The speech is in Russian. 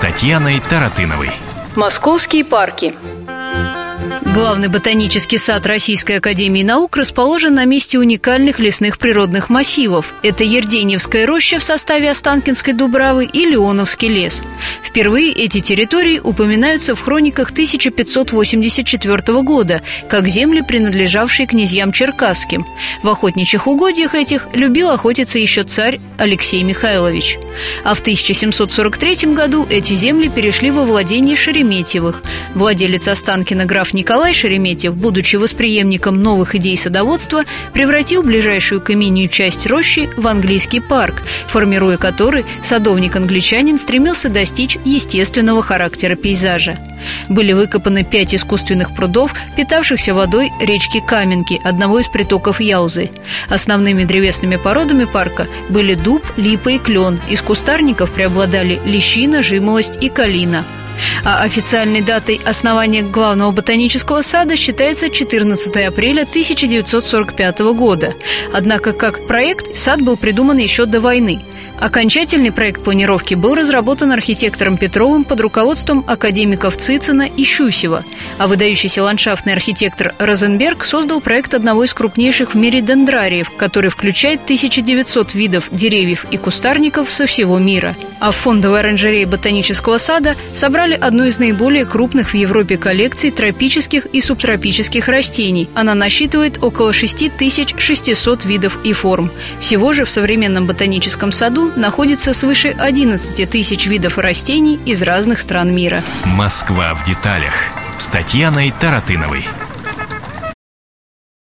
Татьяной Таратыновой. Московские парки. Главный ботанический сад Российской академии наук расположен на месте уникальных лесных природных массивов. Это Ерденевская роща в составе Останкинской дубравы и Леоновский лес. Впервые эти территории упоминаются в хрониках 1584 года, как земли, принадлежавшие князьям черкасским. В охотничьих угодьях этих любил охотиться еще царь Алексей Михайлович. А в 1743 году эти земли перешли во владение Шереметьевых. Владелец Останкина граф Николай Шереметьев, будучи восприемником новых идей садоводства, превратил ближайшую к имению часть рощи в английский парк, формируя который садовник-англичанин стремился достичь естественного характера пейзажа. Были выкопаны 5 искусственных прудов, питавшихся водой речки Каменки, одного из притоков Яузы. Основными древесными породами парка были дуб, липа и клен. Из кустарников преобладали лещина, жимолость и калина. А официальной датой основания главного ботанического сада считается 14 апреля 1945 года. Однако как проект сад был придуман еще до войны. Окончательный проект планировки был разработан архитектором Петровым под руководством академиков Цицина и Щусева, а выдающийся ландшафтный архитектор Розенберг создал проект одного из крупнейших в мире дендрариев, который включает 1900 видов деревьев и кустарников со всего мира. А в фондовой оранжерее ботанического сада собрали одну из наиболее крупных в Европе коллекций тропических и субтропических растений. Она насчитывает около 6600 видов и форм. Всего же в современном ботаническом саду находится свыше 11 тысяч видов растений из разных стран мира. Москва в деталях с Татьяной Таратыновой.